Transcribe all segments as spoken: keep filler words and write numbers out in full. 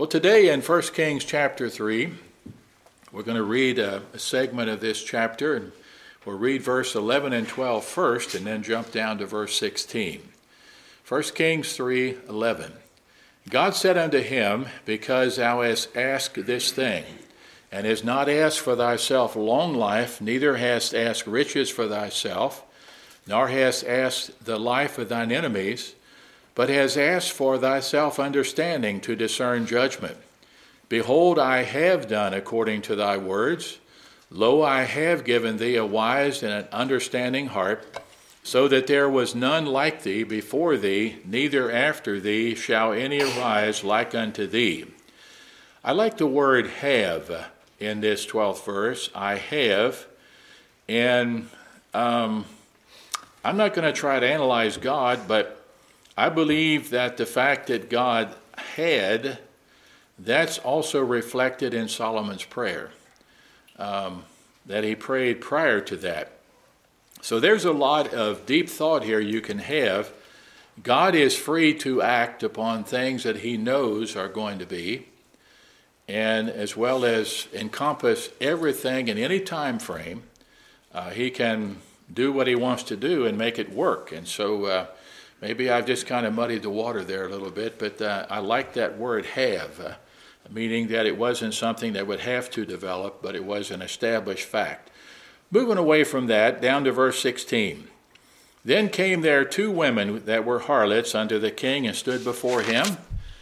Well, today in First Kings chapter three, we're going to read a, a segment of this chapter, and we'll read verse eleven and twelve first, and then jump down to verse sixteen. First Kings three eleven. God said unto him, Because thou hast asked this thing, and hast not asked for thyself long life, neither hast asked riches for thyself, nor hast asked the life of thine enemies, but hast asked for thyself understanding to discern judgment. Behold, I have done according to thy words. Lo, I have given thee a wise and an understanding heart, so that there was none like thee before thee, neither after thee shall any arise like unto thee. I like the word have in this twelfth verse. I have, and um, I'm not going to try to analyze God, but I believe that the fact that God had, that's also reflected in Solomon's prayer, um, that he prayed prior to that. So there's a lot of deep thought here you can have. God is free to act upon things that he knows are going to be, and as well as encompass everything in any time frame. Uh, he can do what he wants to do and make it work. And so uh, maybe I've just kind of muddied the water there a little bit, but uh, I like that word have, uh, meaning that it wasn't something that would have to develop, but it was an established fact. Moving away from that, down to verse sixteen. Then came there two women that were harlots unto the king and stood before him.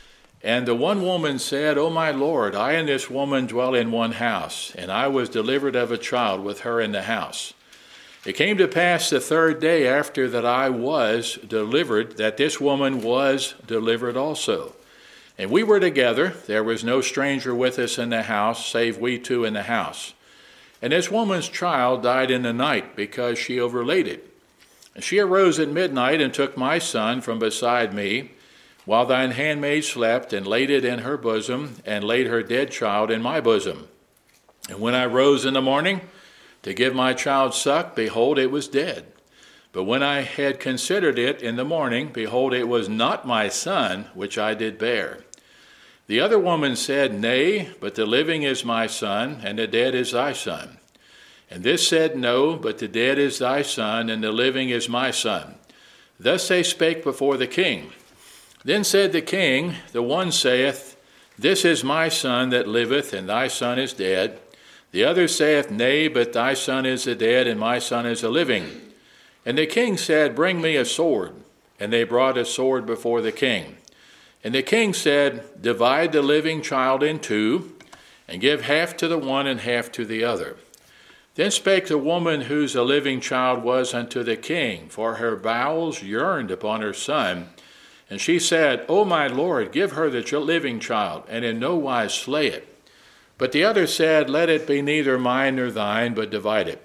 And the one woman said, O my Lord, I and this woman dwell in one house, and I was delivered of a child with her in the house. It came to pass the third day after that I was delivered, that this woman was delivered also. And we were together. There was no stranger with us in the house, save we two in the house. And this woman's child died in the night, because she overlaid it. And she arose at midnight and took my son from beside me, while thine handmaid slept, and laid it in her bosom, and laid her dead child in my bosom. And when I rose in the morning to give my child suck, behold, it was dead. But when I had considered it in the morning, behold, it was not my son which I did bear. The other woman said, Nay, but the living is my son, and the dead is thy son. And this said, No, but the dead is thy son, and the living is my son. Thus they spake before the king. Then said the king, The one saith, This is my son that liveth, and thy son is dead. The other saith, Nay, but thy son is the dead, and my son is the living. And the king said, Bring me a sword. And they brought a sword before the king. And the king said, Divide the living child in two, and give half to the one and half to the other. Then spake the woman whose a living child was unto the king, for her bowels yearned upon her son. And she said, O my lord, give her the living child, and in no wise slay it. But the other said, Let it be neither mine nor thine, but divide it.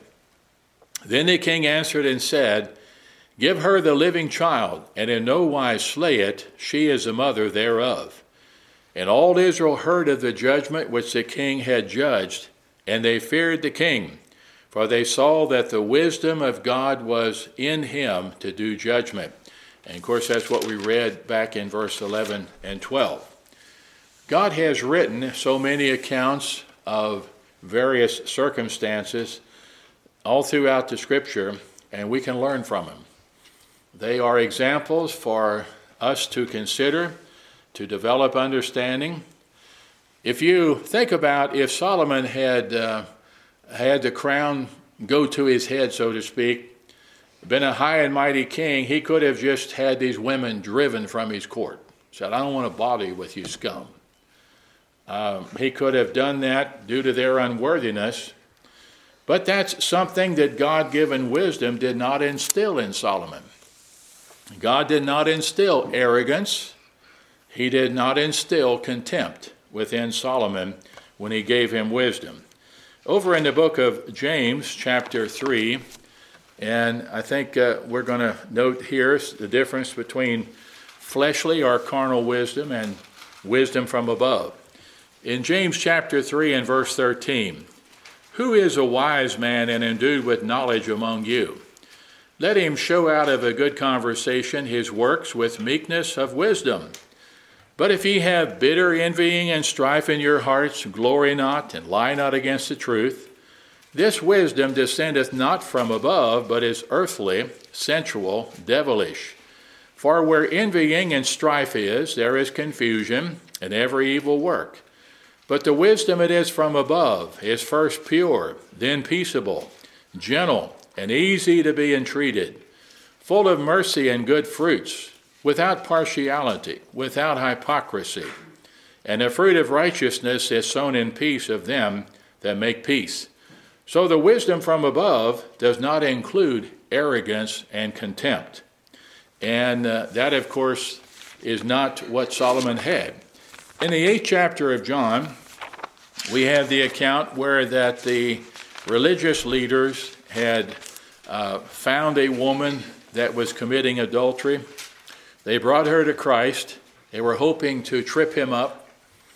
Then the king answered and said, Give her the living child, and in no wise slay it, she is the mother thereof. And all Israel heard of the judgment which the king had judged, and they feared the king, for they saw that the wisdom of God was in him to do judgment. And of course, that's what we read back in verse eleven and twelve. God has written so many accounts of various circumstances all throughout the scripture, and we can learn from them. They are examples for us to consider, to develop understanding. If you think about if Solomon had uh, had the crown go to his head, so to speak, been a high and mighty king, he could have just had these women driven from his court. Said, I don't want to bother you with you scum. Um, he could have done that due to their unworthiness, but that's something that God-given wisdom did not instill in Solomon. God did not instill arrogance. He did not instill contempt within Solomon when he gave him wisdom. Over in the book of James, chapter three, and I think uh, we're going to note here the difference between fleshly or carnal wisdom and wisdom from above. In James chapter three and verse thirteen, Who is a wise man and endued with knowledge among you? Let him show out of a good conversation his works with meekness of wisdom. But if ye have bitter envying and strife in your hearts, glory not, and lie not against the truth. This wisdom descendeth not from above, but is earthly, sensual, devilish. For where envying and strife is, there is confusion and every evil work. But the wisdom that is from above is first pure, then peaceable, gentle, and easy to be entreated, full of mercy and good fruits, without partiality, without hypocrisy. And the fruit of righteousness is sown in peace of them that make peace. So the wisdom from above does not include arrogance and contempt. And uh, that, of course, is not what Solomon had. In the eighth chapter of John, we have the account where that the religious leaders had uh, found a woman that was committing adultery. They brought her to Christ. They were hoping to trip him up.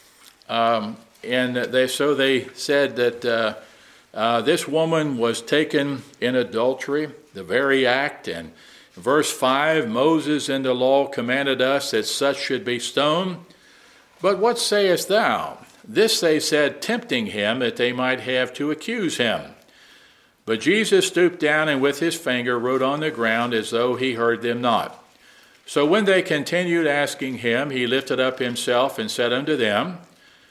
Um, and they, so they said that uh, uh, this woman was taken in adultery, the very act. And verse five, Moses in the law commanded us that such should be stoned. But what sayest thou? This they said, tempting him, that they might have to accuse him. But Jesus stooped down and with his finger wrote on the ground as though he heard them not. So when they continued asking him, he lifted up himself and said unto them,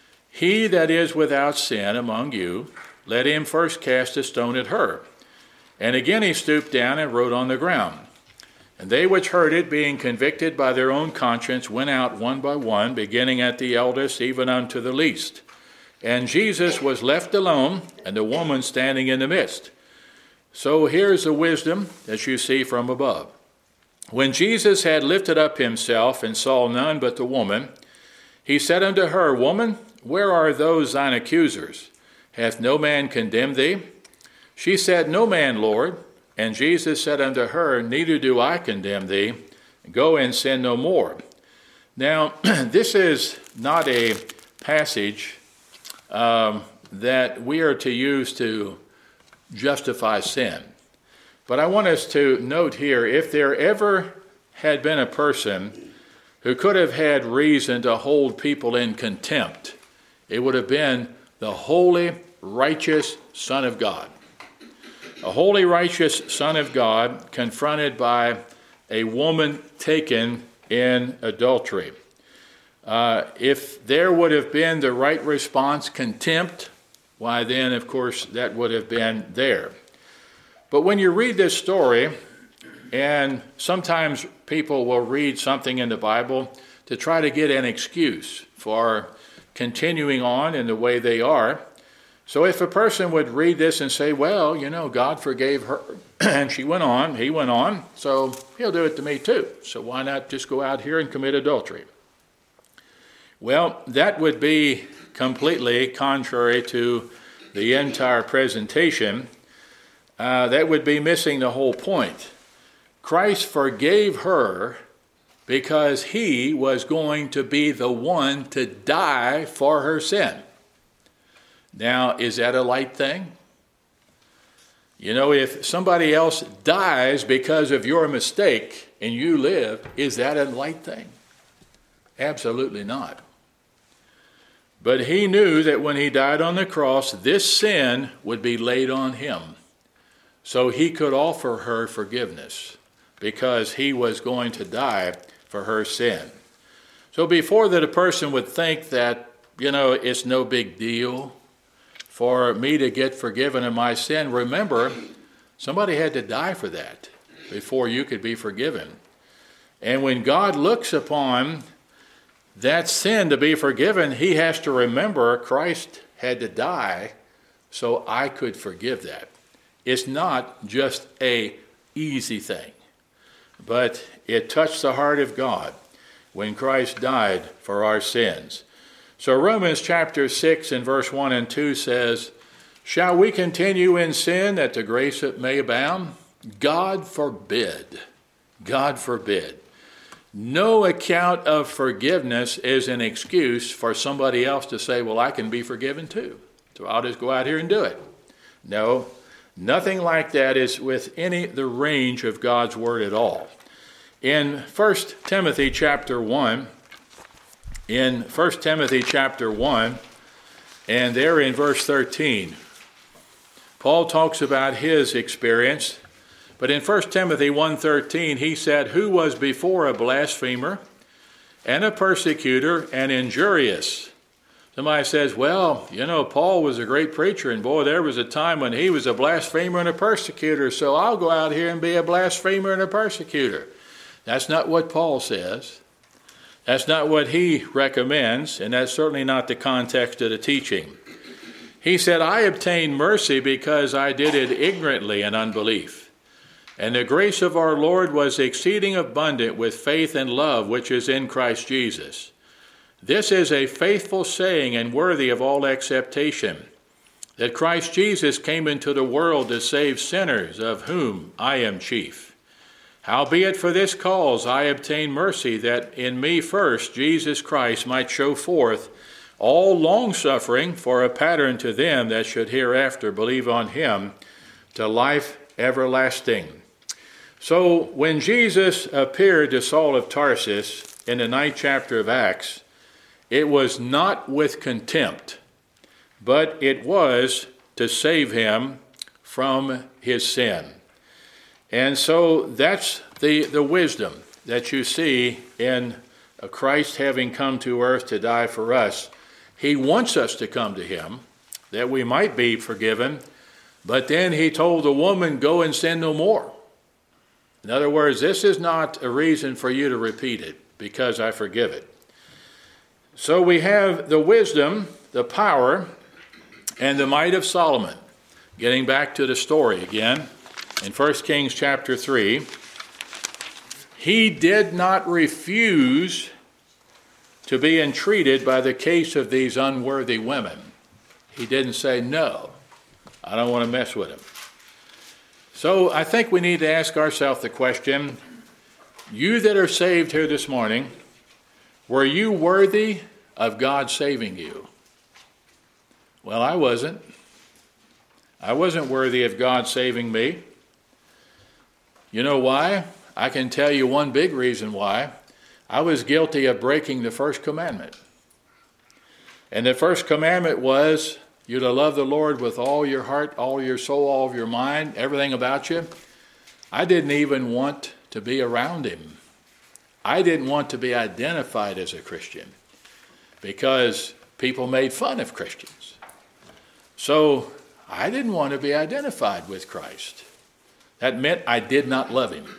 He that is without sin among you, let him first cast a stone at her. And again he stooped down and wrote on the ground. And they which heard it, being convicted by their own conscience, went out one by one, beginning at the eldest, even unto the least. And Jesus was left alone, and the woman standing in the midst. So here's the wisdom that you see from above. When Jesus had lifted up himself and saw none but the woman, he said unto her, Woman, where are those thine accusers? Hath no man condemned thee? She said, No man, Lord. And Jesus said unto her, Neither do I condemn thee. Go and sin no more. Now, this is not a passage um, that we are to use to justify sin. But I want us to note here, if there ever had been a person who could have had reason to hold people in contempt, it would have been the holy, righteous Son of God. A holy, righteous Son of God confronted by a woman taken in adultery. Uh, if there would have been the right response, contempt, why then, of course, that would have been there. But when you read this story, and sometimes people will read something in the Bible to try to get an excuse for continuing on in the way they are. So if a person would read this and say, well, you know, God forgave her, and she went on, he went on, so he'll do it to me too. So why not just go out here and commit adultery? Well, that would be completely contrary to the entire presentation. Uh, that would be missing the whole point. Christ forgave her because he was going to be the one to die for her sin. Now, is that a light thing? You know, if somebody else dies because of your mistake and you live, is that a light thing? Absolutely not. But he knew that when he died on the cross, this sin would be laid on him. So he could offer her forgiveness because he was going to die for her sin. So before that a person would think that, you know, it's no big deal for me to get forgiven of my sin, remember, somebody had to die for that before you could be forgiven. And when God looks upon that sin to be forgiven, he has to remember Christ had to die so I could forgive that. It's not just a easy thing, but it touched the heart of God when Christ died for our sins. So Romans chapter six and verse one and two says, Shall we continue in sin that the grace may abound? God forbid. God forbid. No account of forgiveness is an excuse for somebody else to say, well, I can be forgiven too, so I'll just go out here and do it. No, nothing like that is within the range of God's word at all. In First Timothy chapter one in First Timothy chapter one, and there in verse thirteen. Paul talks about his experience, but in First Timothy one thirteen he said, "Who was before a blasphemer and a persecutor and injurious." Somebody says, well, you know, Paul was a great preacher, and boy, there was a time when he was a blasphemer and a persecutor, so I'll go out here and be a blasphemer and a persecutor. That's not what Paul says. That's not what he recommends, and that's certainly not the context of the teaching. He said, "I obtained mercy because I did it ignorantly in unbelief. And the grace of our Lord was exceeding abundant with faith and love which is in Christ Jesus. This is a faithful saying and worthy of all acceptation, that Christ Jesus came into the world to save sinners, of whom I am chief. Howbeit for this cause I obtained mercy, that in me first Jesus Christ might show forth all longsuffering for a pattern to them that should hereafter believe on him to life everlasting." So when Jesus appeared to Saul of Tarsus in the ninth chapter of Acts, it was not with contempt, but it was to save him from his sin. And so that's the, the wisdom that you see in Christ having come to earth to die for us. He wants us to come to him, that we might be forgiven, but then he told the woman, "Go and sin no more." In other words, this is not a reason for you to repeat it, because I forgive it. So we have the wisdom, the power, and the might of Solomon. Getting back to the story again, in First Kings chapter three, he did not refuse to be entreated by the case of these unworthy women. He didn't say, "No, I don't want to mess with him." So I think we need to ask ourselves the question, you that are saved here this morning, were you worthy of God saving you? Well, I wasn't. I wasn't worthy of God saving me. You know why? I can tell you one big reason why. I was guilty of breaking the first commandment. And the first commandment was, you're to love the Lord with all your heart, all your soul, all of your mind, everything about you. I didn't even want to be around him. I didn't want to be identified as a Christian because people made fun of Christians. So I didn't want to be identified with Christ. That meant I did not love him.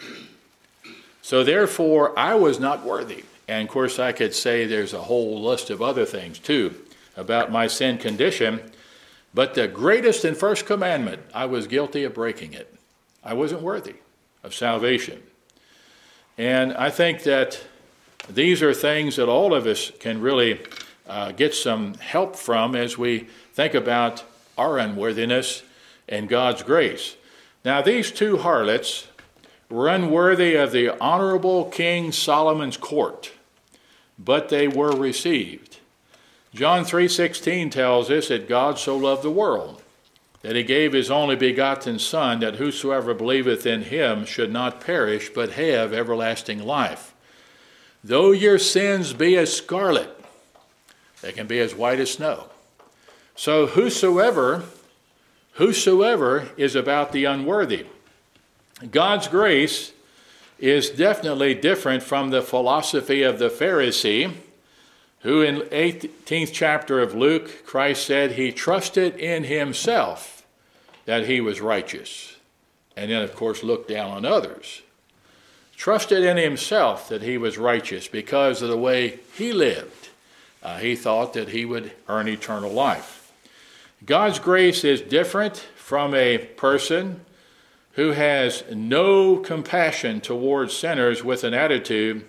So therefore, I was not worthy. And of course, I could say there's a whole list of other things too about my sin condition. But the greatest and first commandment, I was guilty of breaking it. I wasn't worthy of salvation. And I think that these are things that all of us can really uh, get some help from as we think about our unworthiness and God's grace. Now, these two harlots were unworthy of the honorable King Solomon's court, but they were received. John three sixteen tells us that God so loved the world, that he gave his only begotten Son, that whosoever believeth in him should not perish, but have everlasting life. Though your sins be as scarlet, they can be as white as snow. So whosoever, whosoever is about the unworthy. God's grace is definitely different from the philosophy of the Pharisee, who in eighteenth chapter of Luke, Christ said he trusted in himself that he was righteous. And then, of course, looked down on others. Trusted in himself that he was righteous because of the way he lived. Uh, he thought that he would earn eternal life. God's grace is different from a person who has no compassion towards sinners with an attitude.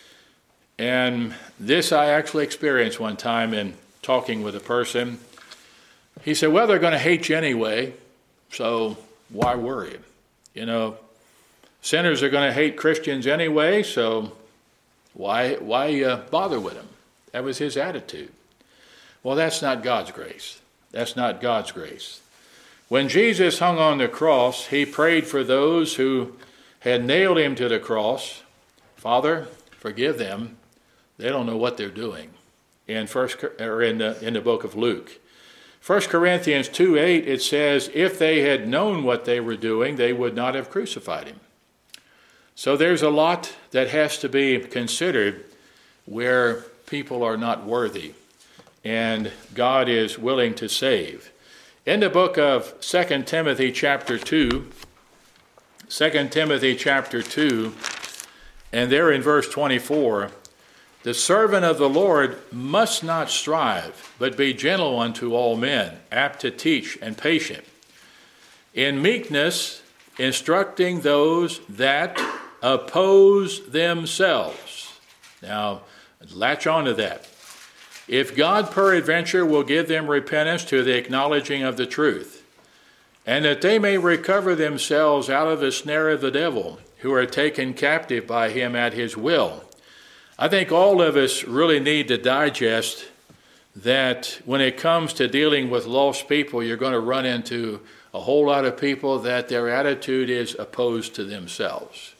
And this I actually experienced one time in talking with a person. He said, well, they're going to hate you anyway, so why worry? You know, sinners are going to hate Christians anyway, so why, why uh, bother with them? That was his attitude. Well, that's not God's grace. That's not God's grace. When Jesus hung on the cross, he prayed for those who had nailed him to the cross. Father, forgive them. They don't know what they're doing. in first or in the, in the book of Luke. First Corinthians two eight, it says, if they had known what they were doing, they would not have crucified him. So there's a lot that has to be considered where people are not worthy, and God is willing to save. In the book of Second Timothy chapter two, Second Timothy chapter two, and there in verse twenty-four, the servant of the Lord must not strive, but be gentle unto all men, apt to teach and patient, in meekness instructing those that oppose themselves. Now, latch on to that. If God peradventure will give them repentance to the acknowledging of the truth, and that they may recover themselves out of the snare of the devil, who are taken captive by him at his will. I think all of us really need to digest that when it comes to dealing with lost people, you're going to run into a whole lot of people that their attitude is opposed to themselves.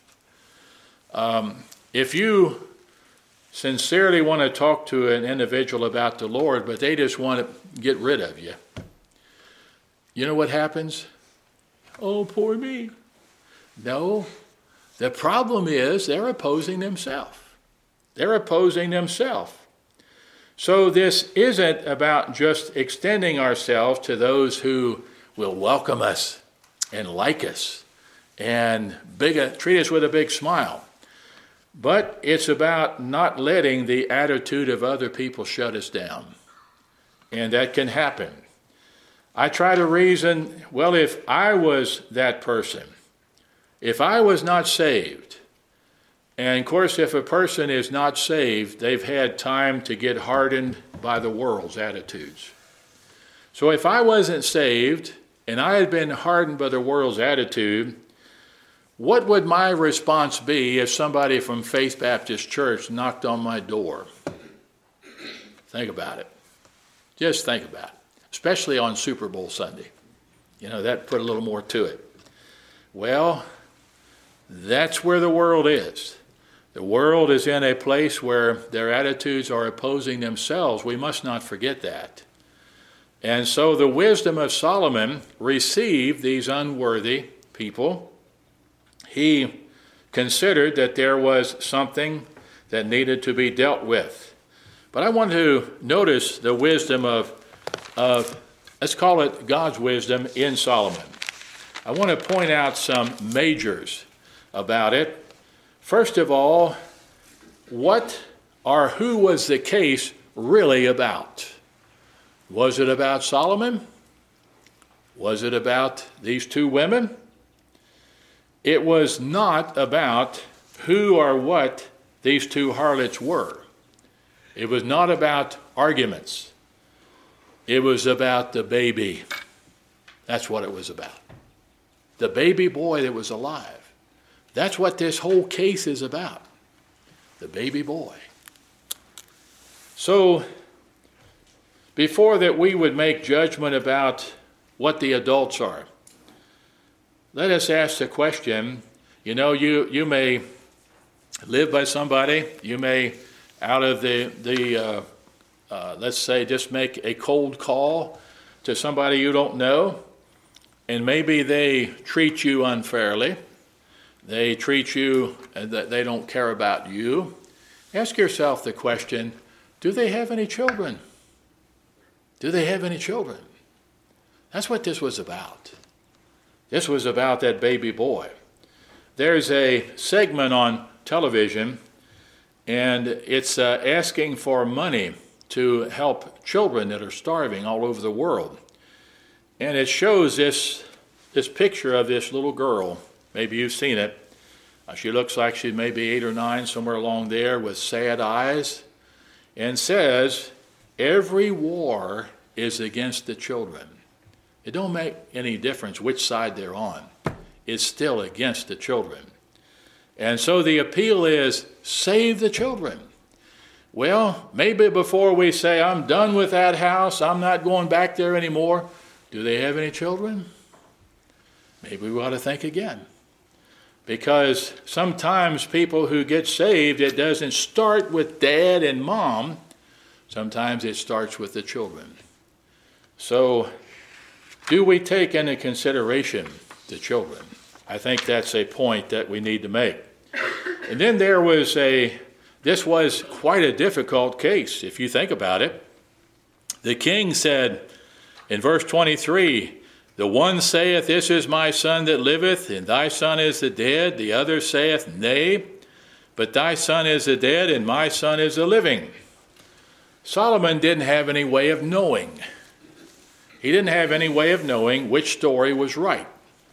Um, if you sincerely want to talk to an individual about the Lord, but they just want to get rid of you, you know what happens? Oh, poor me. No, the problem is they're opposing themselves. They're opposing themselves. So this isn't about just extending ourselves to those who will welcome us and like us and big, treat us with a big smile. But it's about not letting the attitude of other people shut us down. And that can happen. I try to reason, well, if I was that person, if I was not saved, and of course, if a person is not saved, they've had time to get hardened by the world's attitudes. So if I wasn't saved and I had been hardened by the world's attitude, what would my response be if somebody from Faith Baptist Church knocked on my door? Think about it. Just think about it. Especially on Super Bowl Sunday. You know, that put a little more to it. Well, that's where the world is. The world is in a place where their attitudes are opposing themselves. We must not forget that. And so the wisdom of Solomon received these unworthy people. He considered that there was something that needed to be dealt with. But I want to notice the wisdom of, of, let's call it God's wisdom in Solomon. I want to point out some majors about it. First of all, what or who was the case really about? Was it about Solomon? Was it about these two women? It was not about who or what these two harlots were. It was not about arguments. It was about the baby. That's what it was about. The baby boy that was alive. That's what this whole case is about. The baby boy. So, before that we would make judgment about what the adults are, let us ask the question, you know, you, you may live by somebody, you may, out of the, the uh, uh, let's say, just make a cold call to somebody you don't know, and maybe they treat you unfairly. They treat you, and that they don't care about you. Ask yourself the question, do they have any children? Do they have any children? That's what this was about. This was about that baby boy. There's a segment on television, and it's uh, asking for money to help children that are starving all over the world. And it shows this, this picture of this little girl. Maybe you've seen it. Uh, she looks like she's maybe eight or nine, somewhere along there, with sad eyes, and says, every war is against the children. It don't make any difference which side they're on. It's still against the children. And so the appeal is, save the children. Well, maybe before we say, I'm done with that house, I'm not going back there anymore, do they have any children? Maybe we ought to think again. Because sometimes people who get saved, it doesn't start with dad and mom. Sometimes it starts with the children. So, do we take into consideration the children? I think that's a point that we need to make. And then there was a, this was quite a difficult case, if you think about it. The king said in verse twenty-three, the one saith, this is my son that liveth, and thy son is the dead. The other saith, nay, but thy son is the dead, and my son is the living. Solomon didn't have any way of knowing. He didn't have any way of knowing which story was right.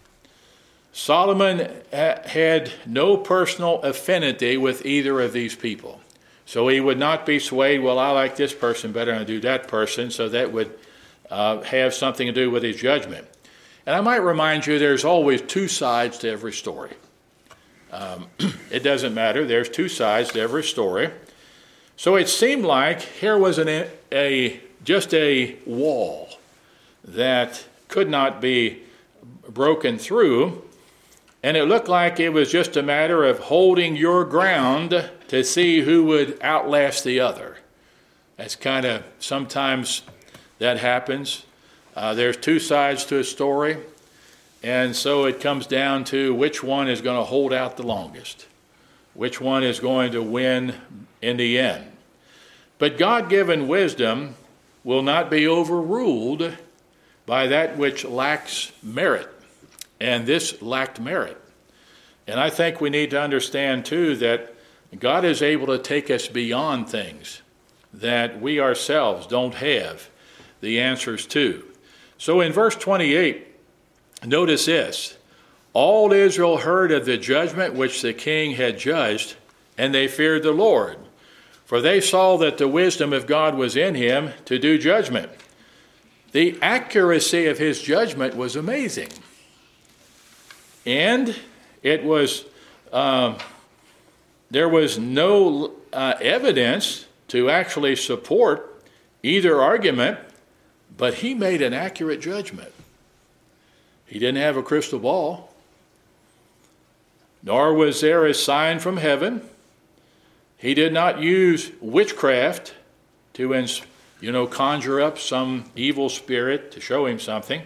Solomon had no personal affinity with either of these people. So he would not be swayed, well, I like this person better than I do that person, so that would uh, have something to do with his judgment. And I might remind you, there's always two sides to every story. Um, it doesn't matter. There's two sides to every story. So it seemed like here was an, a just a wall that could not be broken through. And it looked like it was just a matter of holding your ground to see who would outlast the other. That's kind of, sometimes that happens. Uh, there's two sides to a story. And so it comes down to which one is going to hold out the longest. Which one is going to win in the end. But God-given wisdom will not be overruled by that which lacks merit. And this lacked merit. And I think we need to understand, too, that God is able to take us beyond things that we ourselves don't have the answers to. So in verse twenty-eight, notice this. All Israel heard of the judgment which the king had judged, and they feared the Lord. For they saw that the wisdom of God was in him to do judgment. The accuracy of his judgment was amazing. And it was, uh, there was no uh, evidence to actually support either argument, but he made an accurate judgment. He didn't have a crystal ball, nor was there a sign from heaven. He did not use witchcraft to, you know, conjure up some evil spirit to show him something.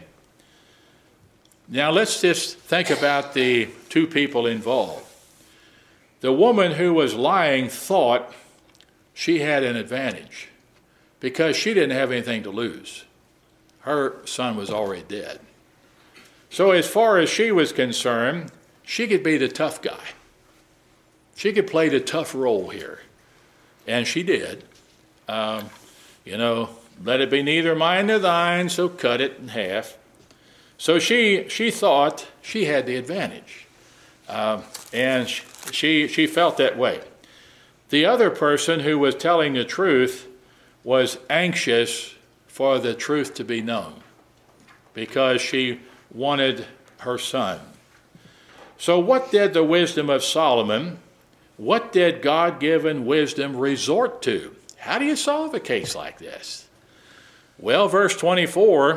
Now let's just think about the two people involved. The woman who was lying thought she had an advantage because she didn't have anything to lose. Her son was already dead. So as far as she was concerned, she could be the tough guy. She could play the tough role here. And she did. Um, you know, let it be neither mine nor thine, so cut it in half. So she she thought she had the advantage. Um, and she, she felt that way. The other person who was telling the truth was anxious for the truth to be known because she wanted her son. So what did the wisdom of Solomon, what did God-given wisdom resort to? How do you solve a case like this? Well, verse twenty-four,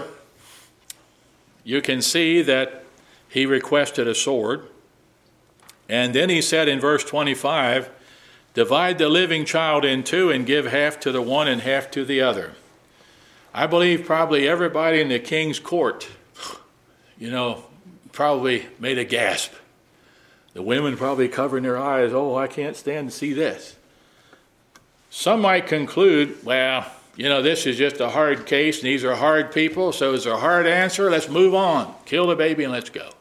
you can see that he requested a sword. And then he said in verse twenty-five, divide the living child in two and give half to the one and half to the other. I believe probably everybody in the king's court, you know, probably made a gasp. The women probably covering their eyes, oh, I can't stand to see this. Some might conclude, well, you know, this is just a hard case, and these are hard people, so it's a hard answer, let's move on. Kill the baby and let's go.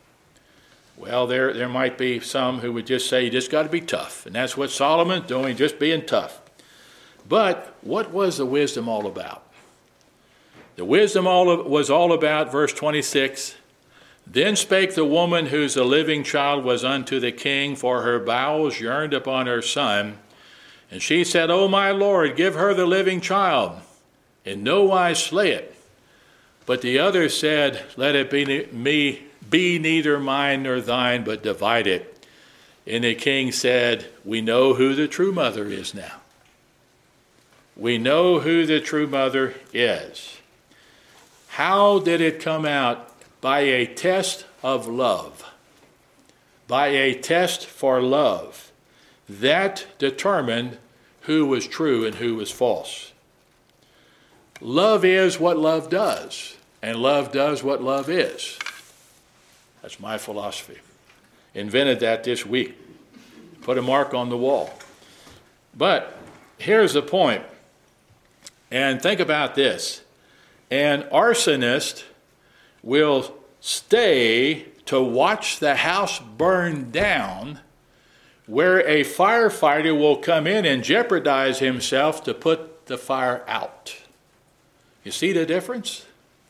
Well, there, there might be some who would just say, you just got to be tough. And that's what Solomon's doing, just being tough. But what was the wisdom all about? The wisdom all of, was all about, verse twenty-six, then spake the woman whose the living child was unto the king, for her bowels yearned upon her son. And she said, O my Lord, give her the living child, in no wise slay it. But the other said, let it be me be neither mine nor thine, but divide it. And the king said, we know who the true mother is now. We know who the true mother is. How did it come out? By a test of love. By a test for love. That determined who was true and who was false. Love is what love does, and love does what love is. That's my philosophy. Invented that this week. Put a mark on the wall. But here's the point. And think about this. An arsonist will stay to watch the house burn down, where a firefighter will come in and jeopardize himself to put the fire out. You see the difference?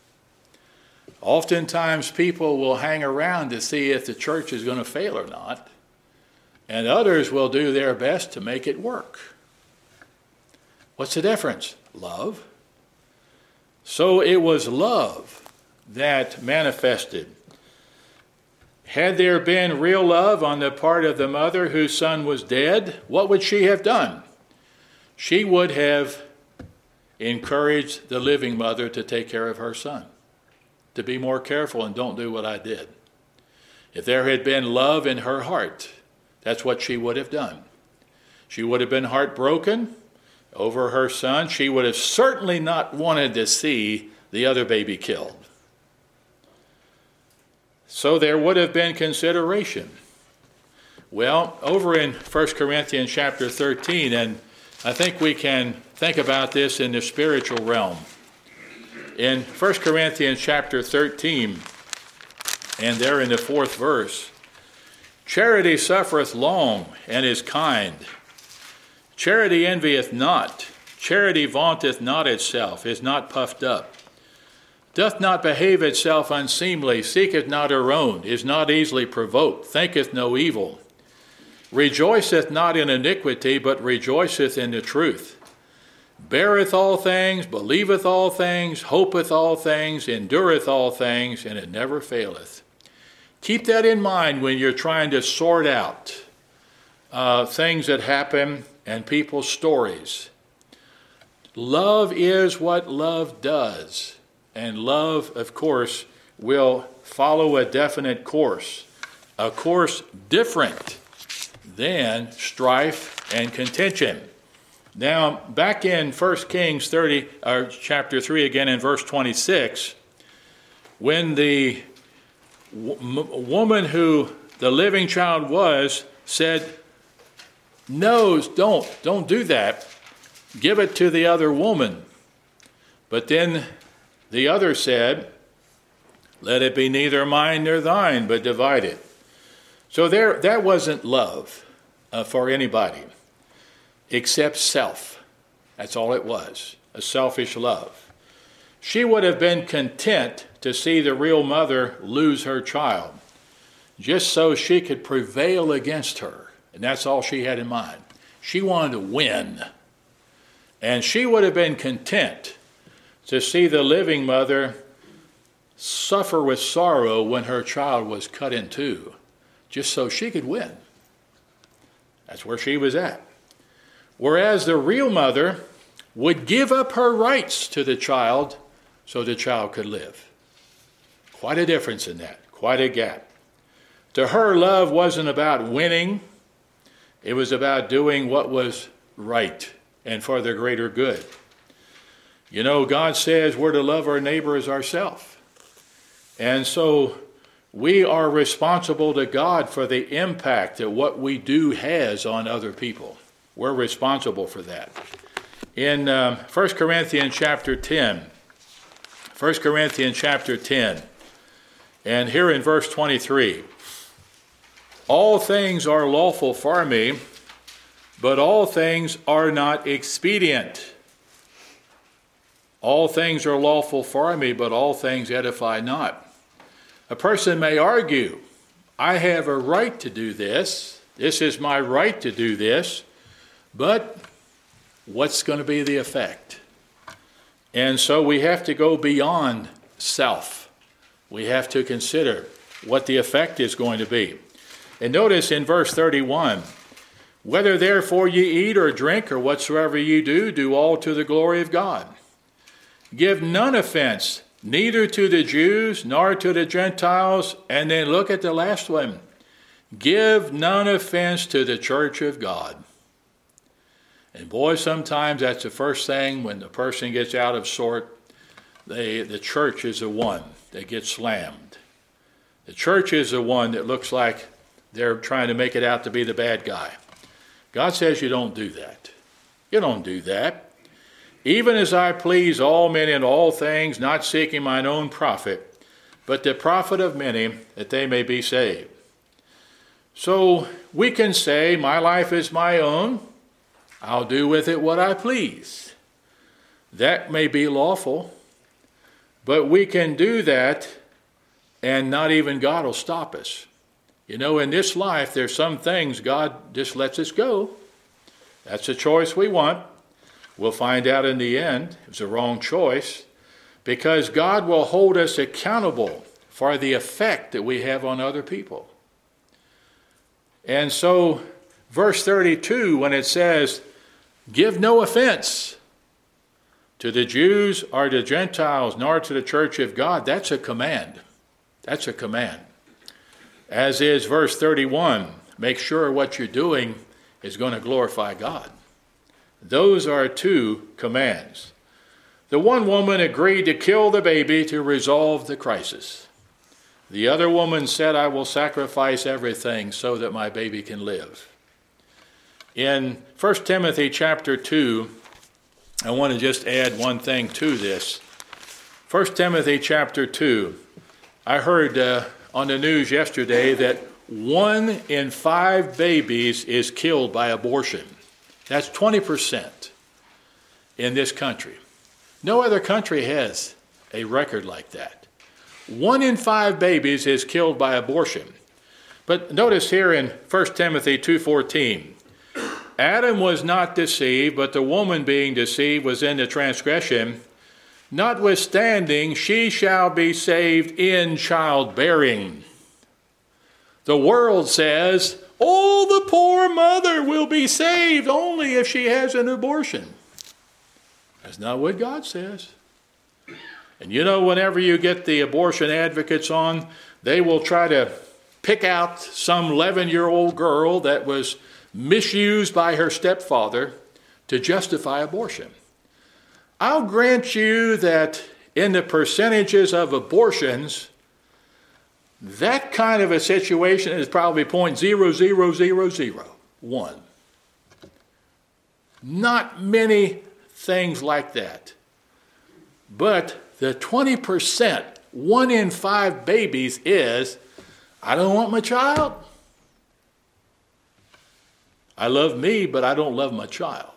Oftentimes people will hang around to see if the church is going to fail or not, and others will do their best to make it work. What's the difference? Love. So it was love that manifested. Had there been real love on the part of the mother whose son was dead, what would she have done? She would have encouraged the living mother to take care of her son, to be more careful and don't do what I did. If there had been love in her heart, that's what she would have done. She would have been heartbroken over her son. She would have certainly not wanted to see the other baby killed. So there would have been consideration. Well, over in First Corinthians chapter thirteen, and I think we can think about this in the spiritual realm. In First Corinthians chapter thirteen, and there in the fourth verse, charity suffereth long and is kind. Charity envieth not. Charity vaunteth not itself, is not puffed up, doth not behave itself unseemly, seeketh not her own, is not easily provoked, thinketh no evil, rejoiceth not in iniquity, but rejoiceth in the truth, beareth all things, believeth all things, hopeth all things, endureth all things, and it never faileth. Keep that in mind when you're trying to sort out uh, things that happen and people's stories. Love is what love does. And love, of course, will follow a definite course, a course different than strife and contention. Now, back in First Kings thirty, or chapter three, again in verse twenty-six, when the w- woman who the living child was said, "No, don't, don't do that. Give it to the other woman." But then the other said, "Let it be neither mine nor thine, but divide it." So there, that wasn't love uh, for anybody except self. That's all it was, a selfish love. She would have been content to see the real mother lose her child, just so she could prevail against her. And that's all she had in mind. She wanted to win. And she would have been content to see the living mother suffer with sorrow when her child was cut in two, just so she could win. That's where she was at. Whereas the real mother would give up her rights to the child so the child could live. Quite a difference in that, quite a gap. To her, love wasn't about winning. It was about doing what was right and for the greater good. You know, God says we're to love our neighbor as ourselves. And so we are responsible to God for the impact that what we do has on other people. We're responsible for that. In um, First Corinthians chapter ten, First Corinthians chapter ten, and here in verse twenty-three, all things are lawful for me, but all things are not expedient. All things are lawful for me, but all things edify not. A person may argue, I have a right to do this. This is my right to do this. But what's going to be the effect? And so we have to go beyond self. We have to consider what the effect is going to be. And notice in verse thirty-one, whether therefore ye eat or drink or whatsoever ye do, do all to the glory of God. Give none offense, neither to the Jews nor to the Gentiles. And then look at the last one. Give none offense to the church of God. And boy, sometimes that's the first thing when the person gets out of sort. They, the church is the one that gets slammed. The church is the one that looks like they're trying to make it out to be the bad guy. God says you don't do that. You don't do that. Even as I please all men in all things, not seeking mine own profit, but the profit of many, that they may be saved. So we can say, my life is my own. I'll do with it what I please. That may be lawful, but we can do that and not even God will stop us. You know, in this life, there's some things God just lets us go. That's a choice we want. We'll find out in the end it was a wrong choice, because God will hold us accountable for the effect that we have on other people. And so, verse thirty-two, when it says, give no offense to the Jews or to Gentiles, nor to the church of God, that's a command. That's a command. As is verse thirty-one, make sure what you're doing is going to glorify God. Those are two commands. The one woman agreed to kill the baby to resolve the crisis. The other woman said, I will sacrifice everything so that my baby can live. In First Timothy chapter two, I want to just add one thing to this. First Timothy chapter two, I heard uh, on the news yesterday that one in five babies is killed by abortion. That's twenty percent in this country. No other country has a record like that. One in five babies is killed by abortion. But notice here in First Timothy two fourteen, Adam was not deceived, but the woman being deceived was in the transgression. Notwithstanding, she shall be saved in childbearing. The world says, oh, the poor mother will be saved only if she has an abortion. That's not what God says. And you know, whenever you get the abortion advocates on, they will try to pick out some eleven-year-old girl that was misused by her stepfather to justify abortion. I'll grant you that in the percentages of abortions, that kind of a situation is probably zero point zero zero zero zero one. Not many things like that. But the twenty percent, one in five babies is, I don't want my child. I love me, but I don't love my child.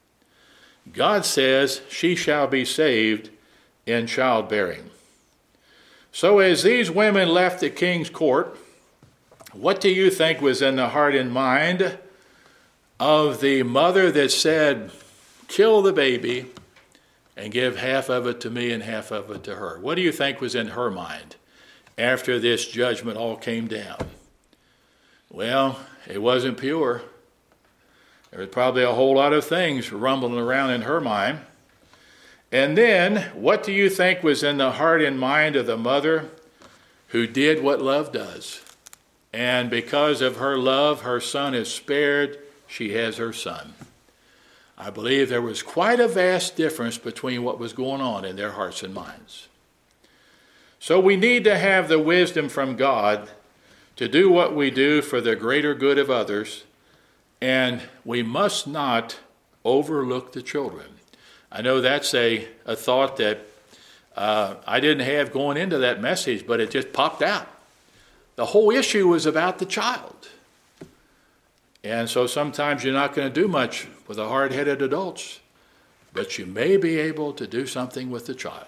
God says she shall be saved in childbearing. So as these women left the king's court, what do you think was in the heart and mind of the mother that said, kill the baby and give half of it to me and half of it to her? What do you think was in her mind after this judgment all came down? Well, it wasn't pure. There was probably a whole lot of things rumbling around in her mind. And then, what do you think was in the heart and mind of the mother who did what love does? And because of her love, her son is spared. She has her son. I believe there was quite a vast difference between what was going on in their hearts and minds. So we need to have the wisdom from God to do what we do for the greater good of others, and we must not overlook the children. I know that's a, a thought that uh, I didn't have going into that message, but it just popped out. The whole issue was about the child. And so sometimes you're not going to do much with the hard-headed adults, but you may be able to do something with the child.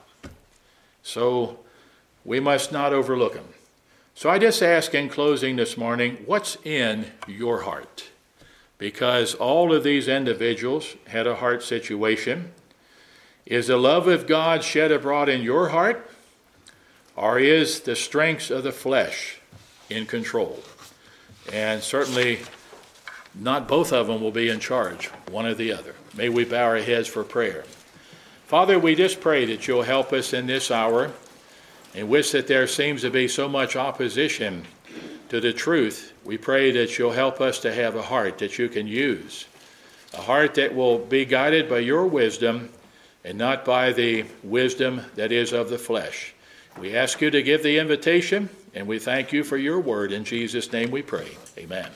So we must not overlook them. So I just ask in closing this morning, what's in your heart? Because all of these individuals had a heart situation. Is the love of God shed abroad in your heart, or is the strengths of the flesh in control? And certainly not both of them will be in charge, one or the other. May we bow our heads for prayer. Father, we just pray that you'll help us in this hour, in which that there seems to be so much opposition to the truth. We pray that you'll help us to have a heart that you can use a heart that will be guided by your wisdom and not by the wisdom that is of the flesh. We ask you to give the invitation, and we thank you for your word. In Jesus' name we pray. Amen.